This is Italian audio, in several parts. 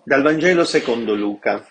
Dal Vangelo secondo Luca.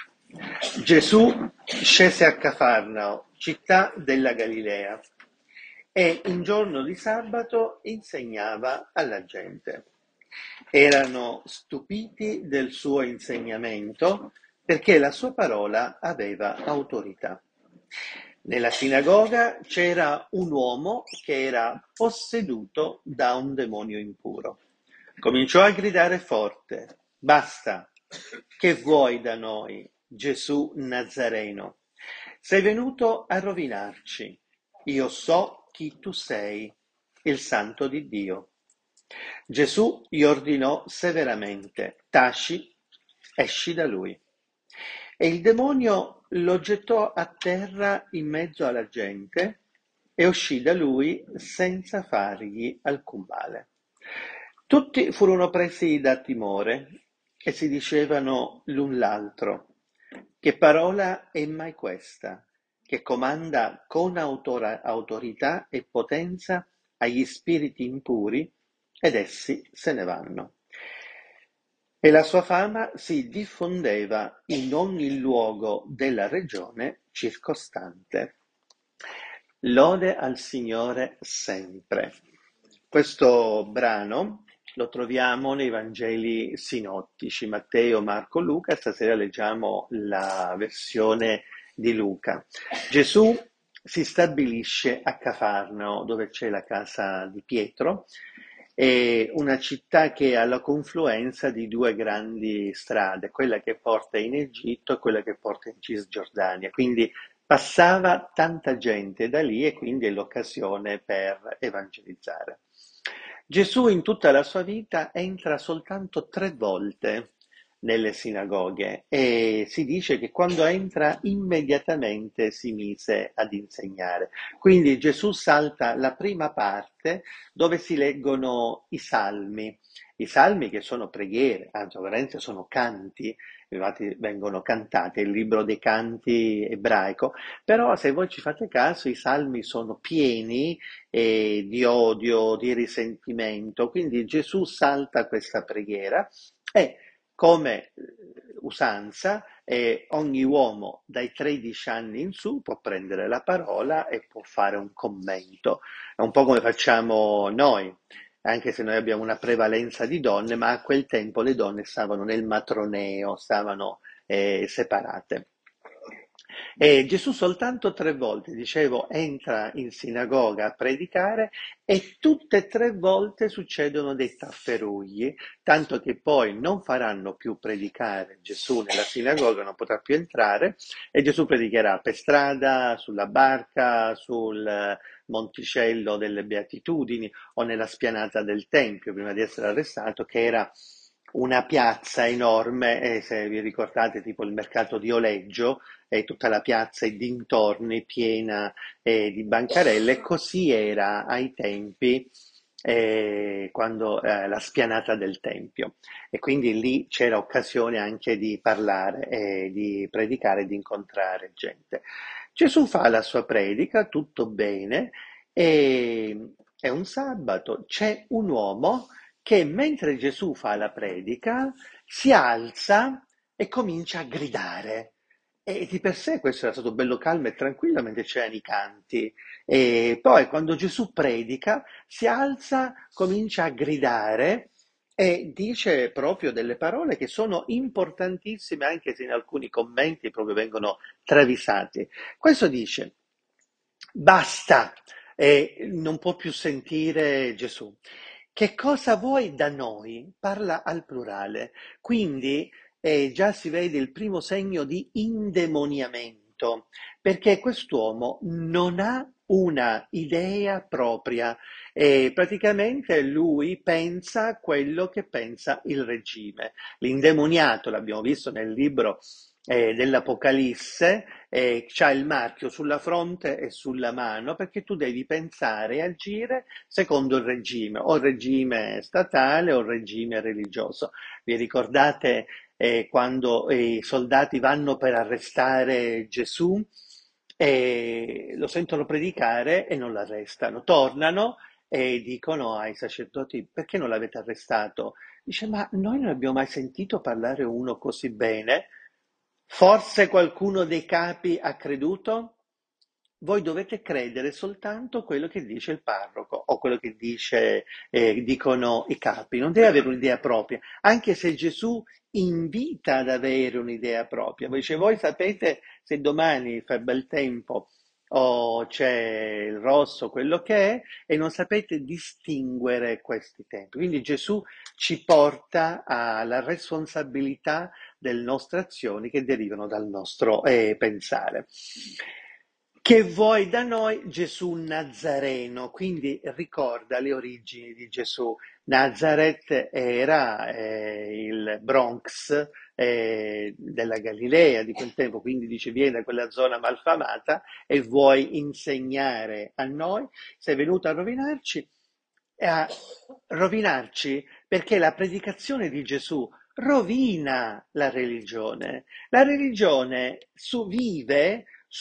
Gesù scese a Cafarnao, città della Galilea, e in giorno di sabato insegnava alla gente. Erano stupiti del suo insegnamento perché la sua parola aveva autorità. Nella sinagoga c'era un uomo che era posseduto da un demonio impuro. Cominciò a gridare forte: Basta, che vuoi da noi, Gesù Nazareno? Sei venuto a rovinarci. Io so chi tu sei, il Santo di Dio. Gesù gli ordinò severamente: Taci, esci da lui. E il demonio lo gettò a terra in mezzo alla gente e uscì da lui senza fargli alcun male. Tutti furono presi da timore e si dicevano l'un l'altro: che parola è mai questa, che comanda con autorità e potenza agli spiriti impuri ed essi se ne vanno. E la sua fama si diffondeva in ogni luogo della regione circostante. Lode al Signore sempre. Questo brano lo troviamo nei Vangeli sinottici, Matteo, Marco, Luca. Stasera leggiamo la versione di Luca. Gesù si stabilisce a Cafarnao, dove c'è la casa di Pietro, è una città che è alla confluenza di due grandi strade, quella che porta in Egitto e quella che porta in Cisgiordania. Quindi passava tanta gente da lì e quindi è l'occasione per evangelizzare. Gesù in tutta la sua vita entra soltanto 3 volte nelle sinagoghe e si dice che quando entra immediatamente si mise ad insegnare. Quindi Gesù salta la prima parte dove si leggono i salmi che sono preghiere, anzi veramente sono canti, infatti vengono cantati, è il libro dei canti ebraico, però se voi ci fate caso i salmi sono pieni di odio, di risentimento, quindi Gesù salta questa preghiera e come usanza, ogni uomo dai 13 anni in su può prendere la parola e può fare un commento. È un po' come facciamo noi, anche se noi abbiamo una prevalenza di donne, ma a quel tempo le donne stavano nel matroneo, stavano separate. E Gesù soltanto 3 volte, dicevo, entra in sinagoga a predicare e tutte e 3 volte succedono dei tafferugli, tanto che poi non faranno più predicare Gesù nella sinagoga, non potrà più entrare e Gesù predicherà per strada, sulla barca, sul Monticello delle Beatitudini o nella spianata del Tempio, prima di essere arrestato, che era una piazza enorme, se vi ricordate, tipo il mercato di Oleggio, e tutta la piazza e dintorni piena di bancarelle, e così era ai tempi quando la spianata del Tempio. E quindi lì c'era occasione anche di parlare, di predicare, di incontrare gente. Gesù fa la sua predica, tutto bene, e è un sabato, c'è un uomo che mentre Gesù fa la predica si alza e comincia a gridare. E di per sé questo era stato bello calmo e tranquillo mentre c'erano i canti. E poi quando Gesù predica si alza, comincia a gridare e dice proprio delle parole che sono importantissime, anche se in alcuni commenti proprio vengono travisati. Questo dice: Basta, non può più sentire Gesù. Che cosa vuoi da noi? Parla al plurale. Quindi già si vede il primo segno di indemoniamento, perché quest'uomo non ha una idea propria e praticamente lui pensa quello che pensa il regime. L'indemoniato, l'abbiamo visto nel libro dell'Apocalisse, c'ha il marchio sulla fronte e sulla mano perché tu devi pensare e agire secondo il regime, o il regime statale o il regime religioso. Vi ricordate quando i soldati vanno per arrestare Gesù e lo sentono predicare e non l'arrestano, tornano e dicono ai sacerdoti: perché non l'avete arrestato? Dice: ma noi non abbiamo mai sentito parlare uno così bene. Forse qualcuno dei capi ha creduto? Voi dovete credere soltanto quello che dice il parroco o quello che dicono i capi, non deve avere un'idea propria, anche se Gesù invita ad avere un'idea propria. Dice: voi sapete se domani fa bel tempo o c'è il rosso, quello che è, e non sapete distinguere questi tempi. Quindi Gesù ci porta alla responsabilità delle nostre azioni che derivano dal nostro pensare. Che vuoi da noi, Gesù Nazareno? Quindi ricorda le origini di Gesù. Nazareth era il Bronx della Galilea di quel tempo, quindi dice: vieni da quella zona malfamata e vuoi insegnare a noi? Sei venuto a rovinarci perché la predicazione di Gesù rovina la religione. La religione vive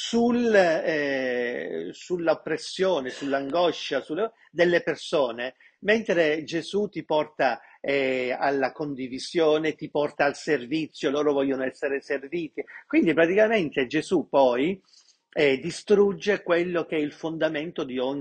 sull'oppressione, sull'angoscia delle persone, mentre Gesù ti porta alla condivisione, ti porta al servizio, loro vogliono essere serviti. Quindi praticamente Gesù poi distrugge quello che è il fondamento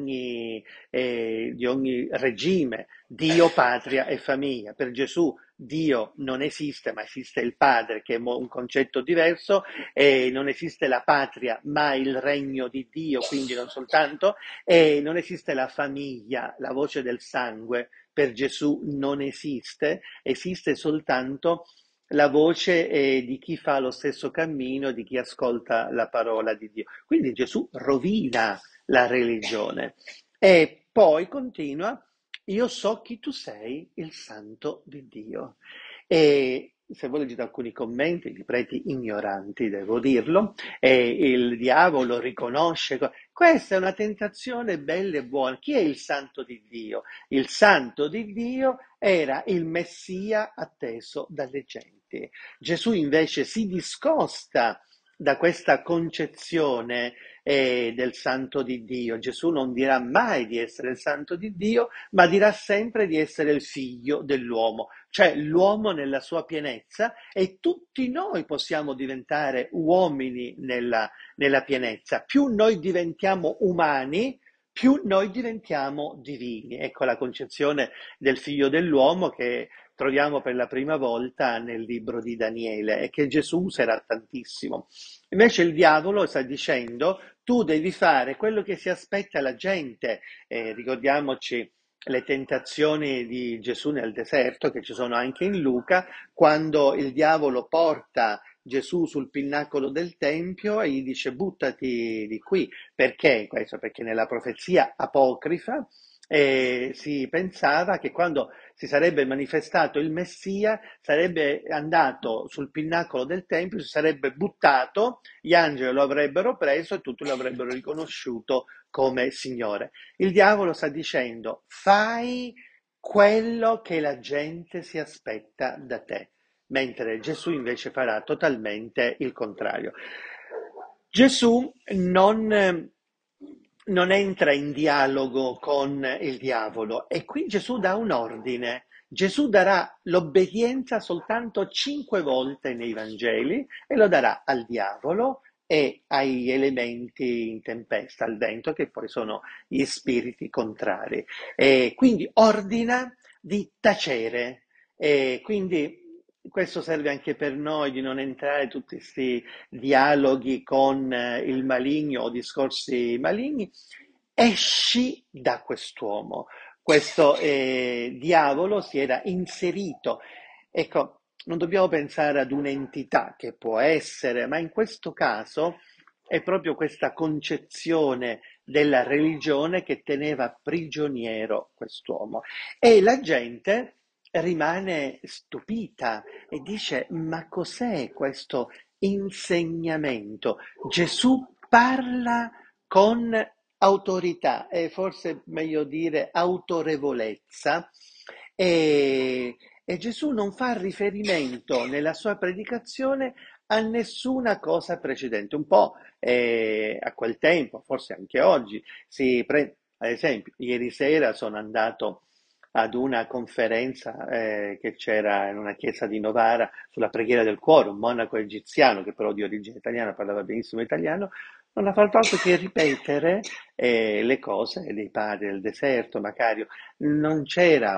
di ogni regime, Dio, patria e famiglia. Per Gesù Dio non esiste, ma esiste il Padre, che è un concetto diverso, e non esiste la patria, ma il regno di Dio, quindi non soltanto, e non esiste la famiglia, la voce del sangue, per Gesù non esiste, esiste soltanto la voce di chi fa lo stesso cammino, di chi ascolta la parola di Dio. Quindi Gesù rovina la religione e poi continua: io so chi tu sei, il santo di Dio. E se voi leggete alcuni commenti di preti ignoranti, devo dirlo, e il diavolo riconosce. Questa è una tentazione bella e buona. Chi è il santo di Dio? Il santo di Dio era il Messia atteso dalle genti. Gesù invece si discosta da questa concezione del santo di Dio. Gesù non dirà mai di essere il santo di Dio, ma dirà sempre di essere il figlio dell'uomo, cioè l'uomo nella sua pienezza, e tutti noi possiamo diventare uomini nella pienezza. Più noi diventiamo umani, più noi diventiamo divini. Ecco la concezione del figlio dell'uomo che troviamo per la prima volta nel libro di Daniele e che Gesù userà tantissimo. Invece il diavolo sta dicendo: tu devi fare quello che si aspetta la gente. Ricordiamoci le tentazioni di Gesù nel deserto, che ci sono anche in Luca, quando il diavolo porta Gesù sul pinnacolo del Tempio e gli dice: buttati di qui. Perché questo? Perché nella profezia apocrifa si pensava che quando si sarebbe manifestato il Messia sarebbe andato sul pinnacolo del Tempio, si sarebbe buttato, gli angeli lo avrebbero preso e tutti lo avrebbero riconosciuto come Signore. Il diavolo sta dicendo: fai quello che la gente si aspetta da te, mentre Gesù invece farà totalmente il contrario. Gesù non entra in dialogo con il diavolo e qui Gesù dà un ordine. Gesù darà l'obbedienza soltanto 5 volte nei Vangeli e lo darà al diavolo e ai elementi in tempesta, al vento, che poi sono gli spiriti contrari. E quindi ordina di tacere. E quindi questo serve anche per noi di non entrare in tutti questi dialoghi con il maligno o discorsi maligni. Esci da quest'uomo. Questo diavolo si era inserito. Ecco, non dobbiamo pensare ad un'entità che può essere, ma in questo caso è proprio questa concezione della religione che teneva prigioniero quest'uomo. E la gente rimane stupita e dice: ma cos'è questo insegnamento? Gesù parla con autorità, e forse meglio dire autorevolezza, e Gesù non fa riferimento nella sua predicazione a nessuna cosa precedente. Un po' a quel tempo, forse anche oggi, Ad esempio, ieri sera sono andato ad una conferenza che c'era in una chiesa di Novara sulla preghiera del cuore, un monaco egiziano che però di origine italiana parlava benissimo italiano, non ha fatto altro che ripetere le cose dei padri del deserto, Macario. Non c'era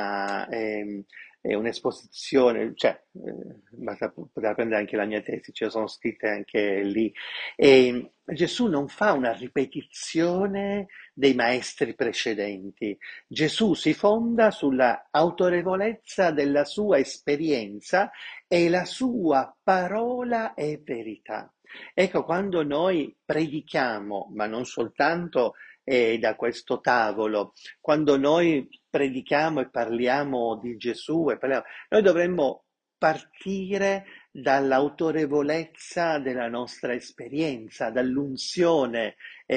un'esposizione, cioè, basta, poteva prendere anche la mia tesi, ce ne sono scritte anche lì. E Gesù non fa una ripetizione dei maestri precedenti. Gesù si fonda sulla autorevolezza della sua esperienza e la sua parola è verità. Ecco, quando noi predichiamo, ma non soltanto da questo tavolo, quando noi predichiamo e parliamo di Gesù, noi dovremmo partire dall'autorevolezza della nostra esperienza, dall'unzione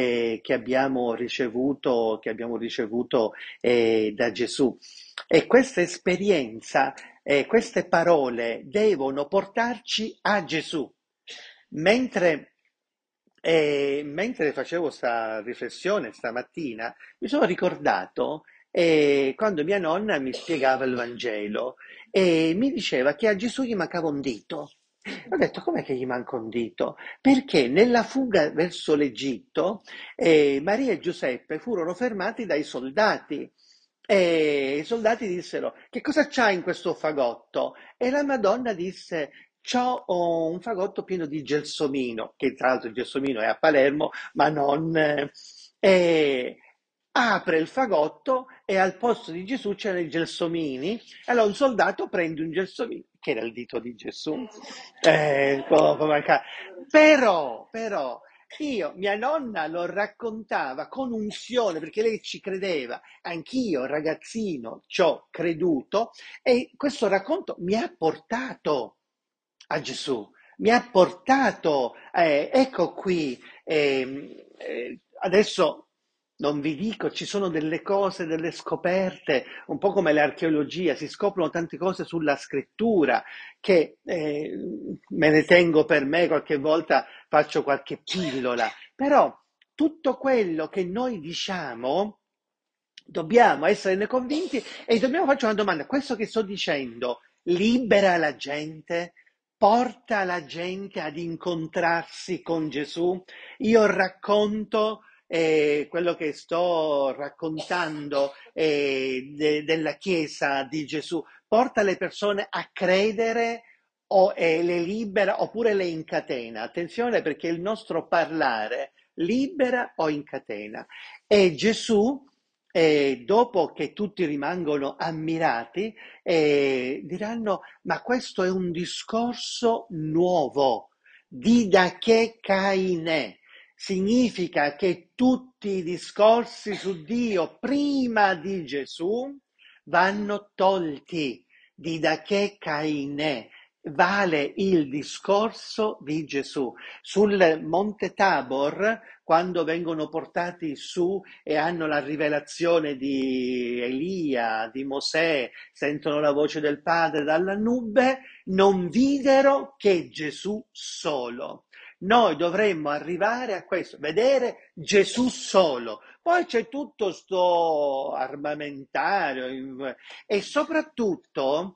che abbiamo ricevuto da Gesù. E questa esperienza, queste parole devono portarci a Gesù. Mentre facevo questa riflessione stamattina, mi sono ricordato quando mia nonna mi spiegava il Vangelo e mi diceva che a Gesù gli mancava un dito. Ho detto, com'è che gli manca un dito? Perché nella fuga verso l'Egitto, Maria e Giuseppe furono fermati dai soldati. E i soldati dissero: Che cosa c'hai in questo fagotto? E la Madonna disse: C'ho un fagotto pieno di gelsomino, che tra l'altro il gelsomino è a Palermo, ma non. E apre il fagotto e al posto di Gesù c'erano i gelsomini. Allora un soldato prende un gelsomino, che era il dito di Gesù. Può mancare. Però, mia nonna lo raccontava con unzione, perché lei ci credeva, anch'io ragazzino ci ho creduto e questo racconto mi ha portato a Gesù, mi ha portato, ecco qui, adesso non vi dico, ci sono delle cose, delle scoperte, un po' come l'archeologia, si scoprono tante cose sulla scrittura che me ne tengo per me, qualche volta faccio qualche pillola, però tutto quello che noi diciamo dobbiamo esserne convinti e dobbiamo farci una domanda: questo che sto dicendo libera la gente? Porta la gente ad incontrarsi con Gesù? Io racconto quello che sto raccontando della Chiesa di Gesù, porta le persone a credere o le libera oppure le incatena. Attenzione, perché il nostro parlare libera o incatena. E Gesù, dopo che tutti rimangono ammirati, diranno: Ma questo è un discorso nuovo, didache kaine. Significa che tutti i discorsi su Dio prima di Gesù vanno tolti. Didache kaine. Vale il discorso di Gesù. Sul Monte Tabor, quando vengono portati su e hanno la rivelazione di Elia, di Mosè, sentono la voce del Padre dalla nube, non videro che Gesù solo. Noi dovremmo arrivare a questo, vedere Gesù solo. Poi c'è tutto sto armamentario e soprattutto,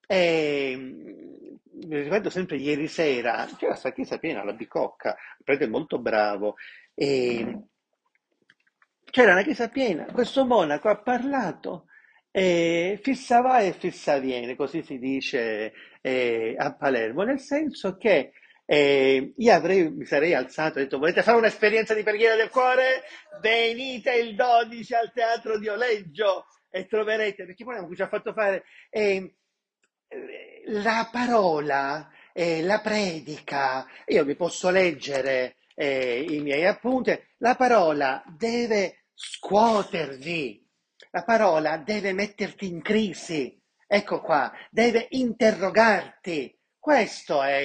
mi ricordo sempre ieri sera, c'era questa chiesa piena, la Bicocca, il prete è molto bravo, e c'era una chiesa piena, questo monaco ha parlato, fissa va e fissa viene, così si dice a Palermo, nel senso che mi sarei alzato e detto: volete fare un'esperienza di preghiera del cuore? Venite il 12 al Teatro di Oleggio e troverete, perché poi ci ha fatto fare la parola, la predica. Io vi posso leggere i miei appunti. La parola deve scuotervi, la parola deve metterti in crisi, ecco qua, deve interrogarti. Questo è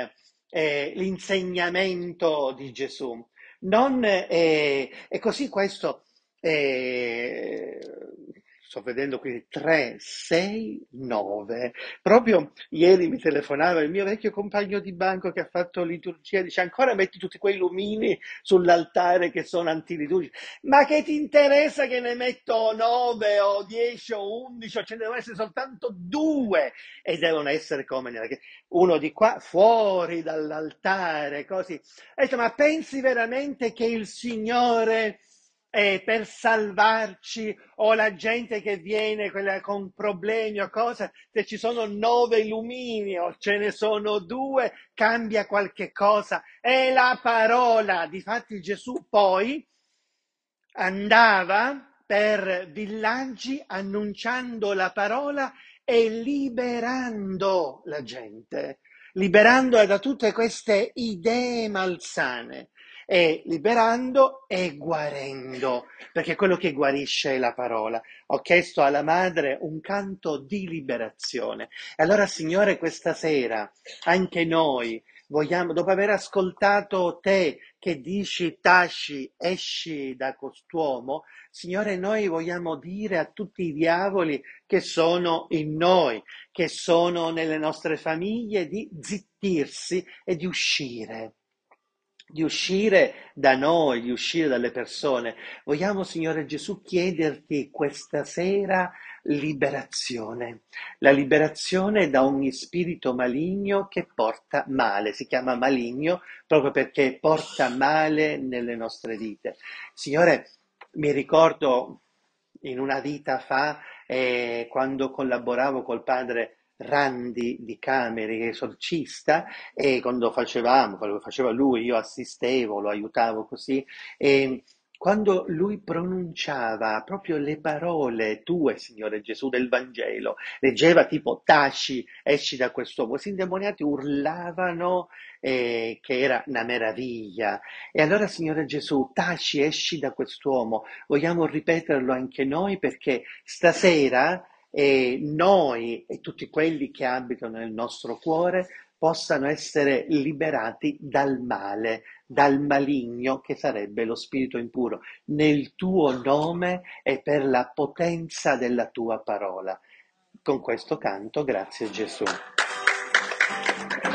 l'insegnamento di Gesù. Non, e così questo, eh, sto vedendo qui 3, 6, 9. Proprio ieri mi telefonava il mio vecchio compagno di banco che ha fatto liturgia, dice ancora metti tutti quei lumini sull'altare che sono antiliturgici. Ma che ti interessa che ne metto 9 o 10 o 11 o ce ne devono essere soltanto 2 e devono essere come uno di qua fuori dall'altare, così. Ho detto, ma pensi veramente che il Signore per salvarci o la gente che viene quella con problemi o cose, se ci sono 9 lumini o ce ne sono 2, cambia qualche cosa? È la parola. Difatti Gesù poi andava per villaggi annunciando la parola e liberando la gente, liberandola da tutte queste idee malsane e liberando e guarendo, perché quello che guarisce è la parola. Ho chiesto alla madre un canto di liberazione. E allora, Signore, questa sera anche noi vogliamo, dopo aver ascoltato te che dici taci, esci da quest'uomo, Signore, noi vogliamo dire a tutti i diavoli che sono in noi, che sono nelle nostre famiglie, di zittirsi e di uscire da noi, di uscire dalle persone. Vogliamo, Signore Gesù, chiederti questa sera liberazione, la liberazione da ogni spirito maligno che porta male, si chiama maligno proprio perché porta male nelle nostre vite. Signore, mi ricordo in una vita fa, quando collaboravo col padre Randi di Cameri, esorcista, e quando faceva lui, io assistevo, lo aiutavo così, e quando lui pronunciava proprio le parole tue, Signore Gesù, del Vangelo, leggeva tipo taci, esci da quest'uomo, questi indemoniati urlavano che era una meraviglia. E allora, Signore Gesù, taci, esci da quest'uomo, vogliamo ripeterlo anche noi perché stasera noi e tutti quelli che abitano nel nostro cuore possano essere liberati dal male, dal maligno che sarebbe lo spirito impuro, nel tuo nome e per la potenza della tua parola. Con questo canto, grazie Gesù.